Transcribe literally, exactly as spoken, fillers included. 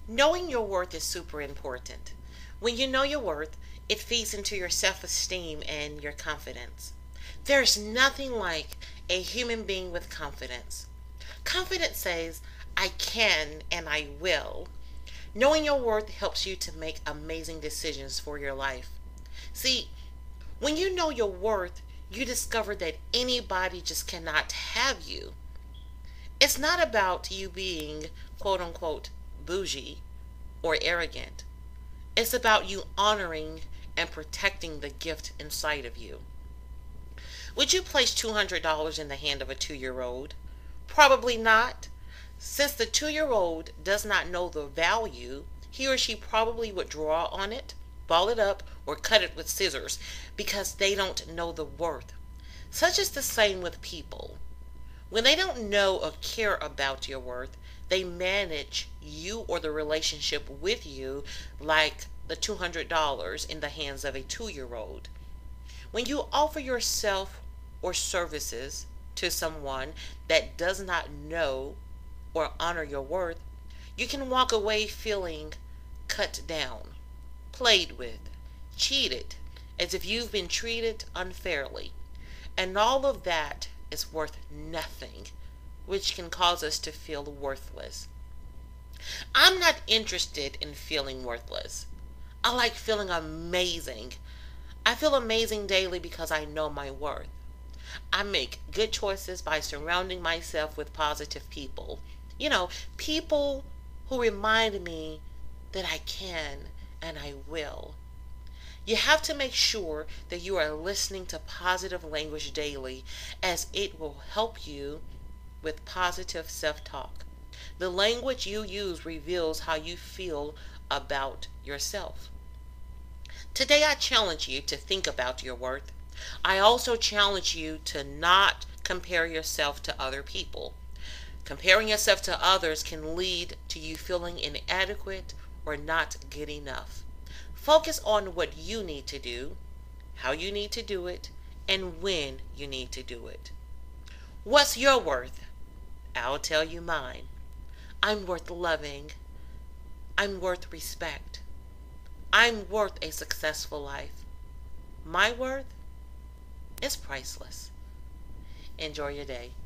Knowing your worth is super important. When you know your worth, it feeds into your self esteem and your confidence. There's nothing like a human being with confidence. Confidence says, I can and I will. Knowing your worth helps you to make amazing decisions for your life. See, when you know your worth, you discover that anybody just cannot have you. It's not about you being quote unquote bougie or arrogant. It's about you honoring and protecting the gift inside of you. Would you place two hundred dollars in the hand of a two year old? Probably not. Since the two year old does not know the value, he or she probably would draw on it, ball it up, or cut it with scissors because they don't know the worth. Such is the same with people. When they don't know or care about your worth, they manage you or the relationship with you like the two hundred dollars in the hands of a two year old. When you offer yourself or services to someone that does not know or honor your worth, you can walk away feeling cut down, played with, cheated, as if you've been treated unfairly. And all of that is worth nothing, which can cause us to feel worthless. I'm not interested in feeling worthless. I like feeling amazing. I feel amazing daily because I know my worth. I make good choices by surrounding myself with positive people. You know, people who remind me that I can and I will. You have to make sure that you are listening to positive language daily, as it will help you with positive self-talk. The language you use reveals how you feel about yourself. Today I challenge you to think about your worth. I also challenge you to not compare yourself to other people. Comparing yourself to others can lead to you feeling inadequate or not good enough. Focus on what you need to do, how you need to do it, and when you need to do it. What's your worth? I'll tell you mine. I'm worth loving. I'm worth respect. I'm worth a successful life. My worth is priceless. Enjoy your day.